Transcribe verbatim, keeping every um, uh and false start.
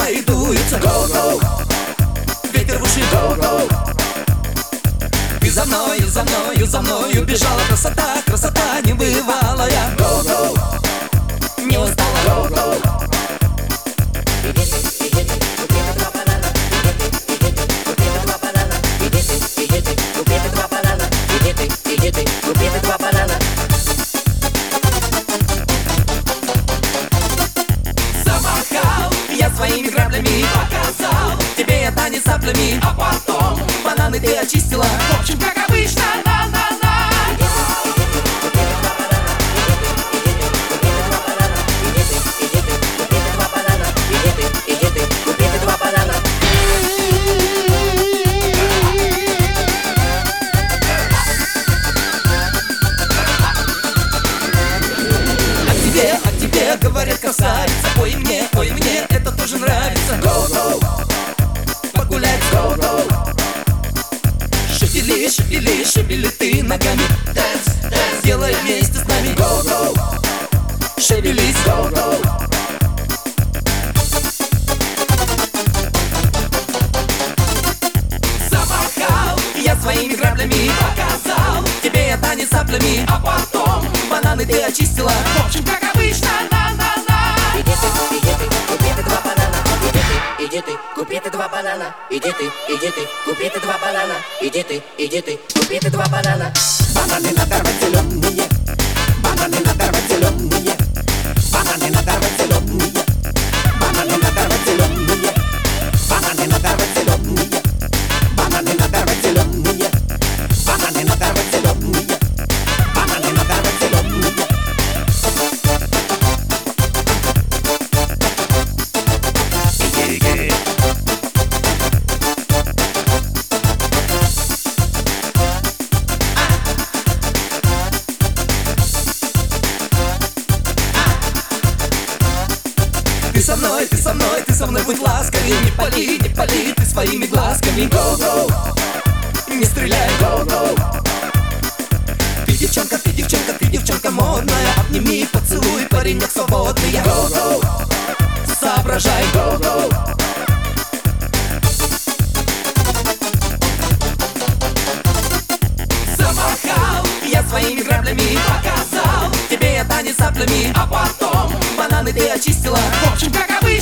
мои дуются. Go-go, ветер в уши. Go-go, ты за мною, за мною, за мною бежала. Красота, красота небывалая. Go-go, не устала. Go-go, своими граблями показал тебе я танец саплями, а потом бананы ты очистила. В общем, как обычно, на-на-на. А тебе, а тебе говорят красавица. Ой, мне, ой, мне это тоже нравится. Go-go, погулять. Go-go, шевели, шевели, шевели ты ногами. Dance, dance, делай вместе с нами. Go-go, шевелись. Go-go, замахал я своими граблями, показал тебе я танец саплями, а потом бананы ты очистила. В общем, как обычно, на-на-на. Иди ты, купи ты два банана. Иди ты, иди ты, купи ты два банана. Иди ты, иди ты, купи ты два банана. Бананы надорвать зеленые, бананы надорвать зеленые, бананы надорвать зеленые, бананы надорвать зеленые, бананы надорвать зеленые, бананы надорвать зеленые, бананы надорвать зеленые, бананы надорвать зеленые. Ты со мной, ты со мной, ты со мной будь ласковей. Не пали, не пали ты своими глазками. Go-go, не стреляй. Go-go, ты девчонка, ты девчонка, ты девчонка модная. Обними, поцелуй, паренек свободный. Go-go, соображай. Go-go, замахал я своими граблями, показал тебе я танец саплями, а потом бананы ты очистила. В общем, как обычно.